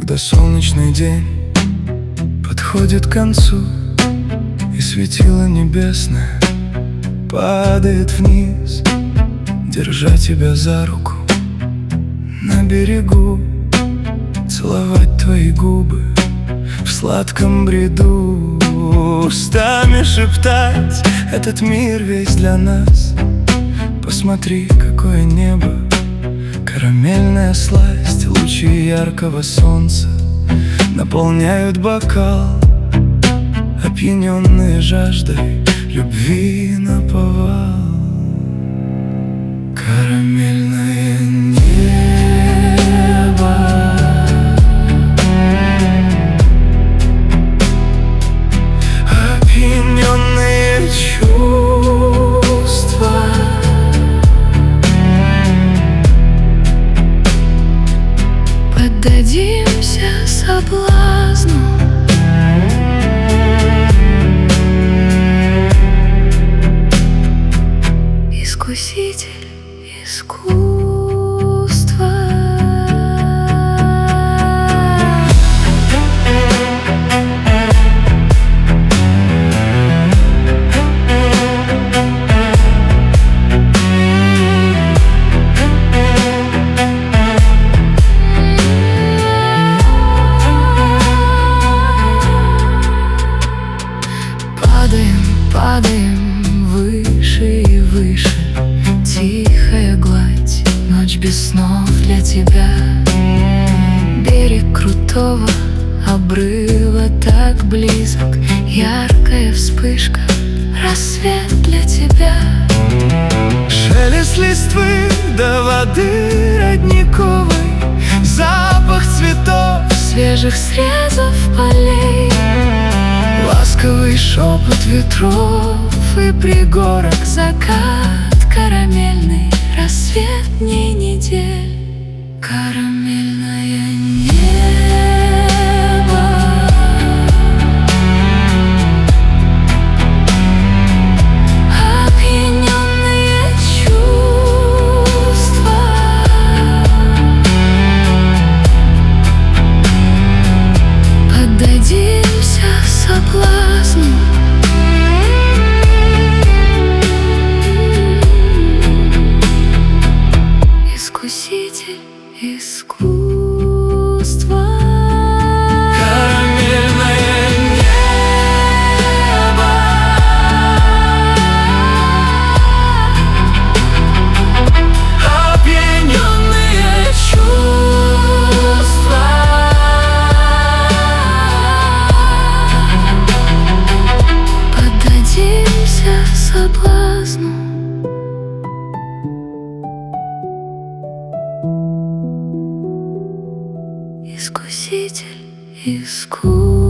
Когда солнечный день подходит к концу, и светило небесное падает вниз, держа тебя за руку на берегу, целовать твои губы в сладком бреду, устами шептать: этот мир весь для нас. Посмотри, какое небо, карамельная сласть, лучи яркого солнца наполняют бокал, опьяненные жаждой любви наповал. Карамельное небо, опьяненные чувства, поддадимся соблазну. Искуситель искусства. Падаем выше и выше, тихая гладь, ночь без снов для тебя. Берег крутого обрыва так близок, яркая вспышка, рассвет для тебя. Шелест листвы до воды родниковой, запах цветов, Свежих срезов полей, ласковый шепот ветров и пригорок, закат, карамельный рассвет дней недель. Карамельное небо, опьяненные чувства, поддадимся соблазну. Искуситель искусства. Карамельное небо, опьяненные чувства, Поддадимся соблазну. Искуситель искусства.